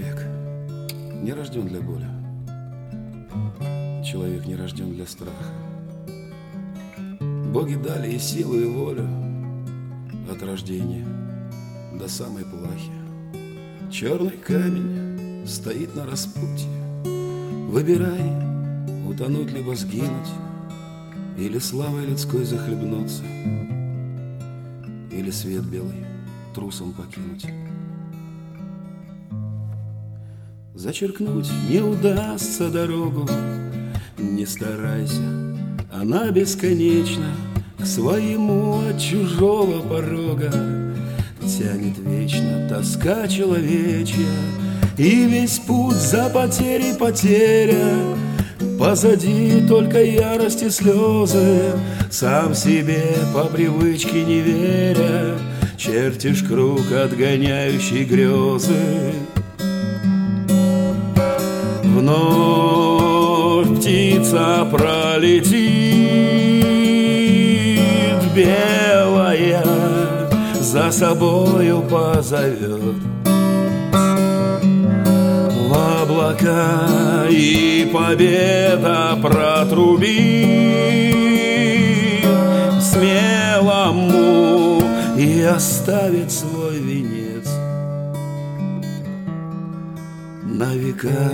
Человек не рожден для боли. Человек не рожден для страха. Боги дали и силу, и волю от рождения до самой плахи. Черный камень стоит на распутье. Выбирай, утонуть либо сгинуть, или славой людской захлебнуться, или свет белый трусом покинуть. Зачеркнуть не удастся дорогу, не старайся, она бесконечна. К своему от чужого порога тянет вечно тоска человечья. И весь путь за потерей потеря, позади только ярость и слезы. Сам себе по привычке не веря, чертишь круг, отгоняющий грезы. Вновь птица пролетит белая, за собою позовет в облака, и победа протрубит смелому и оставит свой венец на века.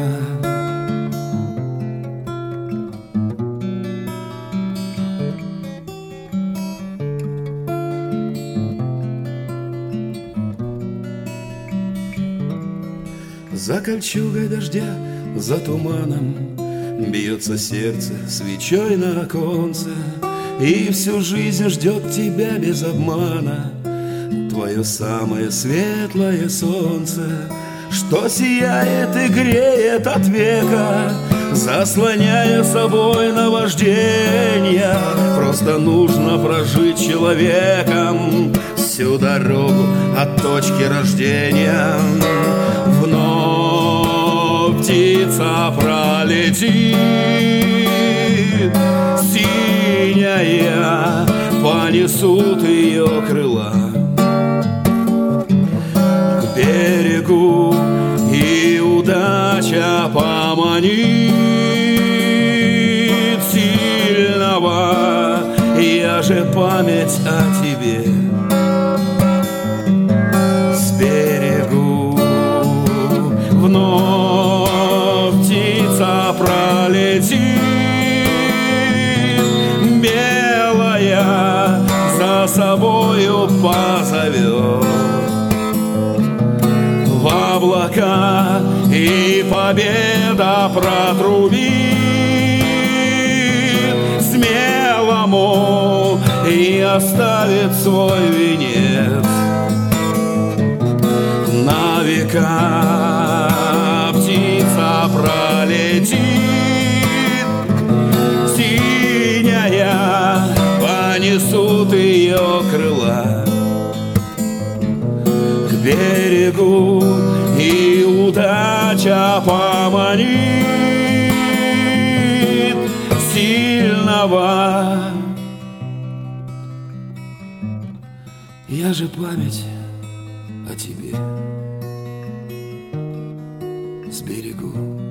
За кольчугой дождя, за туманом бьется сердце свечой на оконце, и всю жизнь ждет тебя без обмана твое самое светлое солнце, что сияет и греет от века, заслоняя собой наваждения. Просто нужно прожить человеком всю дорогу от точки рождения. Вновь птица пролетит синяя, понесут ее крыла к берегу, и удача поманит сильного. Я же память о тебе с берегу. Вновь птица пролетит белая, за собою позовет в облака, и победа протрубит смелому и оставит свой венец на века. Птица пролетит синяя, понесут ее крыла к берегу, и удача поманит сильного. Я же память о тебе с берегу.